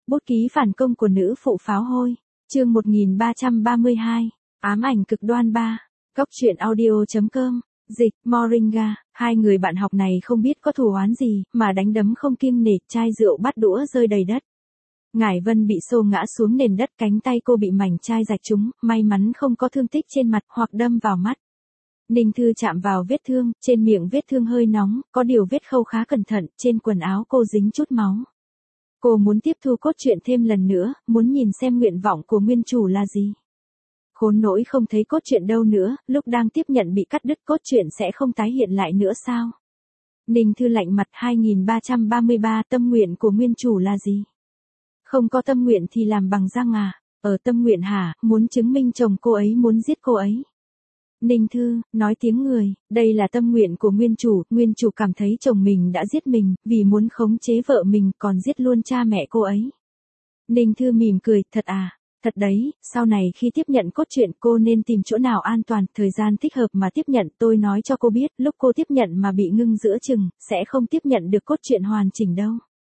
Bút ký phản công của nữ phụ pháo hôi. Chương 1332. Ám ảnh cực đoan 3. Cóc truyện audio.com. Dịch, Moringa. Hai người bạn học này không biết có thù oán gì, mà đánh đấm không kiêng nể, chai rượu bát đũa rơi đầy đất. Ngải Vân bị xô ngã xuống nền đất, cánh tay cô bị mảnh chai rạch trúng, may mắn không có thương tích trên mặt hoặc đâm vào mắt. Ninh Thư chạm vào vết thương, trên miệng vết thương hơi nóng, có điều vết khâu khá cẩn thận, trên quần áo cô dính chút máu. Cô muốn tiếp thu cốt truyện thêm lần nữa, muốn nhìn xem nguyện vọng của nguyên chủ là gì. Khốn nỗi không thấy cốt truyện đâu nữa, lúc đang tiếp nhận bị cắt đứt, cốt truyện sẽ không tái hiện lại nữa sao? Ninh Thư lạnh mặt. 2333. Tâm nguyện của nguyên chủ là gì? Không có tâm nguyện thì làm bằng răng à? Ở tâm nguyện hả? Muốn chứng minh chồng cô ấy muốn giết cô ấy. Ninh Thư, nói tiếng người, đây là tâm nguyện của nguyên chủ cảm thấy chồng mình đã giết mình, vì muốn khống chế vợ mình còn giết luôn cha mẹ cô ấy. Ninh Thư mỉm cười, thật à? Thật đấy, sau này khi tiếp nhận cốt truyện cô nên tìm chỗ nào an toàn, thời gian thích hợp mà tiếp nhận. Tôi nói cho cô biết, lúc cô tiếp nhận mà bị ngưng giữa chừng, sẽ không tiếp nhận được cốt truyện hoàn chỉnh đâu.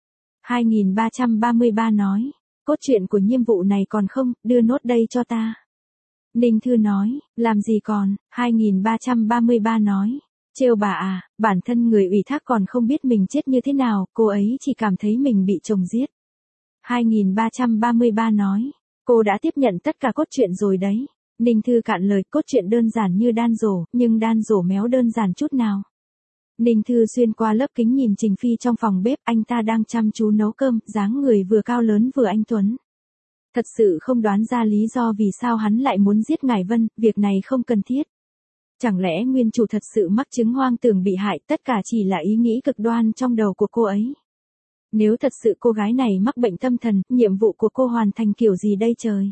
2333 nói, cốt truyện của nhiệm vụ này còn không, đưa nốt đây cho ta. Ninh Thư nói, làm gì còn? 2333 nói, trêu bà à, bản thân người ủy thác còn không biết mình chết như thế nào, cô ấy chỉ cảm thấy mình bị chồng giết. 2333 nói, cô đã tiếp nhận tất cả cốt truyện rồi đấy. Ninh Thư cạn lời, cốt truyện đơn giản như đan rổ, nhưng đan rổ méo đơn giản chút nào. Ninh Thư xuyên qua lớp kính nhìn Trình Phi trong phòng bếp, anh ta đang chăm chú nấu cơm, dáng người vừa cao lớn vừa anh tuấn. Thật sự không đoán ra lý do vì sao hắn lại muốn giết Ngải Vân, việc này không cần thiết. Chẳng lẽ nguyên chủ thật sự mắc chứng hoang tưởng bị hại, tất cả chỉ là ý nghĩ cực đoan trong đầu của cô ấy. Nếu thật sự cô gái này mắc bệnh tâm thần, nhiệm vụ của cô hoàn thành kiểu gì đây trời?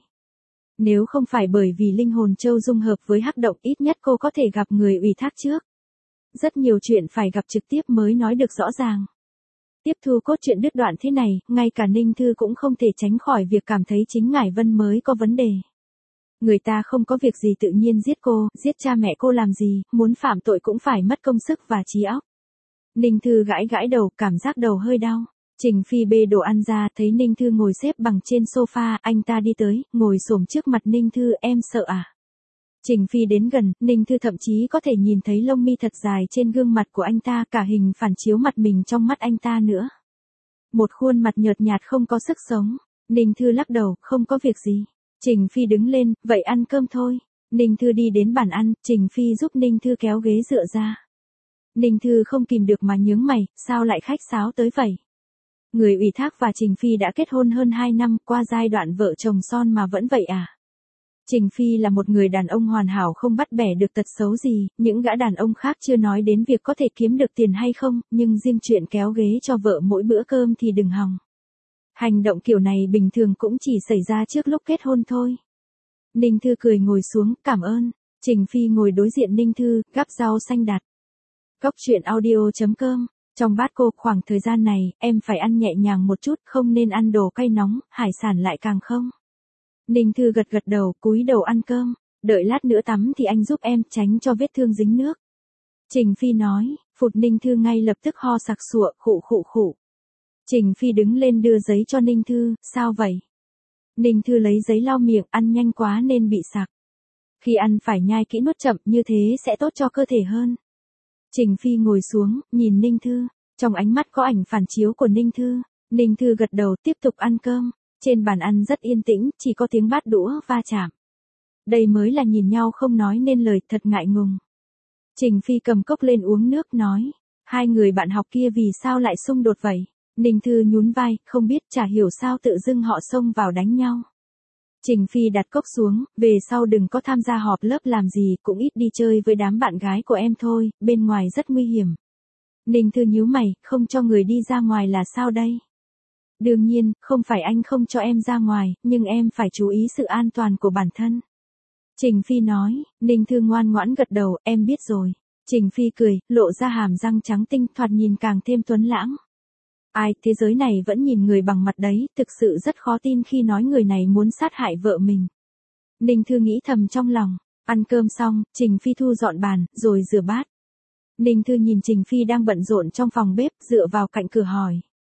Nếu không phải bởi vì linh hồn châu dung hợp với hắc động, ít nhất cô có thể gặp người ủy thác trước. Rất nhiều chuyện phải gặp trực tiếp mới nói được rõ ràng. Tiếp thu cốt truyện đứt đoạn thế này, ngay cả Ninh Thư cũng không thể tránh khỏi việc cảm thấy chính Ngải Vân mới có vấn đề. Người ta không có việc gì tự nhiên giết cô, giết cha mẹ cô làm gì, muốn phạm tội cũng phải mất công sức và trí óc. Ninh Thư gãi gãi đầu, cảm giác đầu hơi đau. Trình Phi bê đồ ăn ra, thấy Ninh Thư ngồi xếp bằng trên sofa, anh ta đi tới, ngồi xổm trước mặt Ninh Thư, em sợ à? Trình Phi đến gần, Ninh Thư thậm chí có thể nhìn thấy lông mi thật dài trên gương mặt của anh ta, cả hình phản chiếu mặt mình trong mắt anh ta nữa. Một khuôn mặt nhợt nhạt không có sức sống. Ninh Thư lắc đầu, không có việc gì. Trình Phi đứng lên, vậy ăn cơm thôi. Ninh Thư đi đến bàn ăn, Trình Phi giúp Ninh Thư kéo ghế dựa ra. Ninh Thư không kìm được mà nhướng mày, sao lại khách sáo tới vậy? Người ủy thác và Trình Phi đã kết hôn hơn 2 năm, qua giai đoạn vợ chồng son mà vẫn vậy à? Trình Phi là một người đàn ông hoàn hảo không bắt bẻ được tật xấu gì, những gã đàn ông khác chưa nói đến việc có thể kiếm được tiền hay không, nhưng riêng chuyện kéo ghế cho vợ mỗi bữa cơm thì đừng hòng. Hành động kiểu này bình thường cũng chỉ xảy ra trước lúc kết hôn thôi. Ninh Thư cười ngồi xuống, cảm ơn. Trình Phi ngồi đối diện Ninh Thư, gắp rau xanh đặt. Cóc truyện audio.com. Trong bát cô, khoảng thời gian này, em phải ăn nhẹ nhàng một chút, không nên ăn đồ cay nóng, hải sản lại càng không. Ninh Thư gật gật đầu, cúi đầu ăn cơm. Đợi lát nữa tắm thì anh giúp em, tránh cho vết thương dính nước. Trình Phi nói, phụt. Ninh Thư ngay lập tức ho sặc sụa, khụ. Trình Phi đứng lên đưa giấy cho Ninh Thư, sao vậy? Ninh Thư lấy giấy lau miệng, ăn nhanh quá nên bị sặc. Khi ăn phải nhai kỹ nuốt chậm, như thế sẽ tốt cho cơ thể hơn. Trình Phi ngồi xuống, nhìn Ninh Thư, trong ánh mắt có ảnh phản chiếu của Ninh Thư. Ninh Thư gật đầu, tiếp tục ăn cơm. Trên bàn ăn rất yên tĩnh, chỉ có tiếng bát đũa va chạm. Đây mới là nhìn nhau không nói nên lời, thật ngại ngùng. Trình Phi cầm cốc lên uống nước, nói, hai người bạn học kia vì sao lại xung đột vậy? Ninh Thư nhún vai, không biết, chả hiểu sao tự dưng họ xông vào đánh nhau. Trình Phi đặt cốc xuống, về sau đừng có tham gia họp lớp làm gì, cũng ít đi chơi với đám bạn gái của em thôi, bên ngoài rất nguy hiểm. Ninh Thư nhíu mày, không cho người đi ra ngoài là sao đây? Đương nhiên, không phải anh không cho em ra ngoài, nhưng em phải chú ý sự an toàn của bản thân. Trình Phi nói. Ninh Thư ngoan ngoãn gật đầu, em biết rồi. Trình Phi cười, lộ ra hàm răng trắng tinh, thoạt nhìn càng thêm tuấn lãng. Ai, thế giới này vẫn nhìn người bằng mặt đấy, thực sự rất khó tin khi nói người này muốn sát hại vợ mình. Ninh Thư nghĩ thầm trong lòng. Ăn cơm xong, Trình Phi thu dọn bàn, rồi rửa bát. Ninh Thư nhìn Trình Phi đang bận rộn trong phòng bếp, dựa vào cạnh cửa hỏi.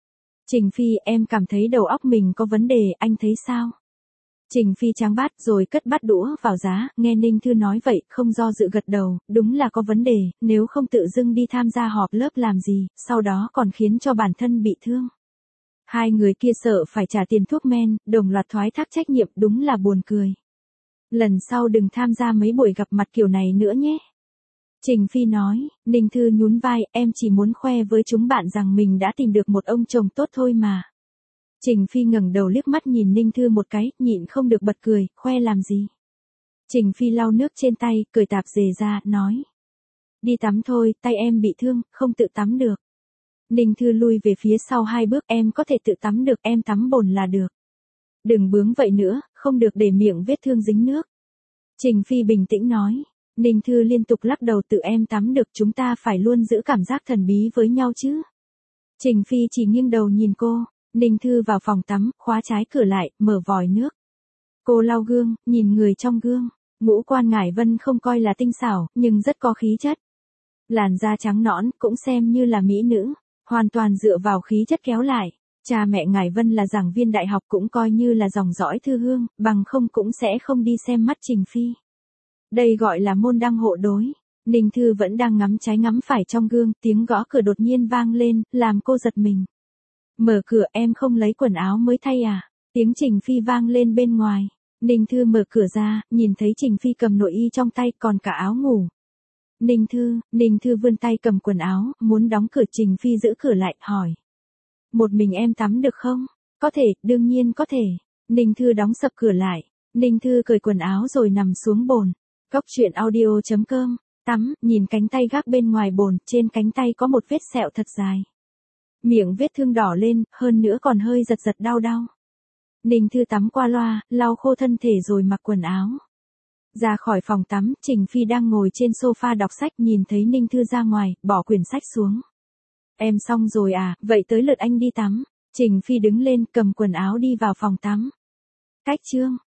Trình Phi, em cảm thấy đầu óc mình có vấn đề, anh thấy sao? Trình Phi tráng bát rồi cất bát đũa vào giá, nghe Ninh Thư nói vậy, không do dự gật đầu, đúng là có vấn đề, nếu không tự dưng đi tham gia họp lớp làm gì, sau đó còn khiến cho bản thân bị thương. Hai người kia sợ phải trả tiền thuốc men, đồng loạt thoái thác trách nhiệm, đúng là buồn cười. Lần sau đừng tham gia mấy buổi gặp mặt kiểu này nữa nhé. Trình Phi nói, Ninh Thư nhún vai, em chỉ muốn khoe với chúng bạn rằng mình đã tìm được một ông chồng tốt thôi mà. Trình Phi ngẩng đầu liếc mắt nhìn Ninh Thư một cái, nhịn không được bật cười, khoe làm gì. Trình Phi lau nước trên tay, cởi tạp dề ra, nói. Đi tắm thôi, tay em bị thương, không tự tắm được. Ninh Thư lui về phía sau 2 bước, em có thể tự tắm được, em tắm bồn là được. Đừng bướng vậy nữa, không được để miệng vết thương dính nước. Trình Phi bình tĩnh nói. Ninh Thư liên tục lắc đầu, tự em tắm được, chúng ta phải luôn giữ cảm giác thần bí với nhau chứ. Trình Phi chỉ nghiêng đầu nhìn cô. Ninh Thư vào phòng tắm, khóa trái cửa lại, mở vòi nước. Cô lau gương, nhìn người trong gương. Ngũ quan Ngải Vân không coi là tinh xảo, nhưng rất có khí chất. Làn da trắng nõn, cũng xem như là mỹ nữ. Hoàn toàn dựa vào khí chất kéo lại. Cha mẹ Ngải Vân là giảng viên đại học, cũng coi như là dòng dõi thư hương, bằng không cũng sẽ không đi xem mắt Trình Phi. Đây gọi là môn đăng hộ đối. Ninh Thư vẫn đang ngắm trái ngắm phải trong gương, tiếng gõ cửa đột nhiên vang lên, làm cô giật mình. Mở cửa, em không lấy quần áo mới thay à? Tiếng Trình Phi vang lên bên ngoài. Ninh Thư mở cửa ra, nhìn thấy Trình Phi cầm nội y trong tay, còn cả áo ngủ. Ninh Thư vươn tay cầm quần áo, muốn đóng cửa. Trình Phi giữ cửa lại, hỏi. Một mình em tắm được không? Có thể, đương nhiên có thể. Ninh Thư đóng sập cửa lại. Ninh Thư cởi quần áo rồi nằm xuống bồn. Cốc truyện audio.com. Tắm, nhìn cánh tay gác bên ngoài bồn, trên cánh tay có một vết sẹo thật dài. Miệng vết thương đỏ lên, hơn nữa còn hơi giật giật đau đau. Ninh Thư tắm qua loa, lau khô thân thể rồi mặc quần áo. Ra khỏi phòng tắm, Trình Phi đang ngồi trên sofa đọc sách, nhìn thấy Ninh Thư ra ngoài, bỏ quyển sách xuống. Em xong rồi à, vậy tới lượt anh đi tắm. Trình Phi đứng lên, cầm quần áo đi vào phòng tắm. Cách chương.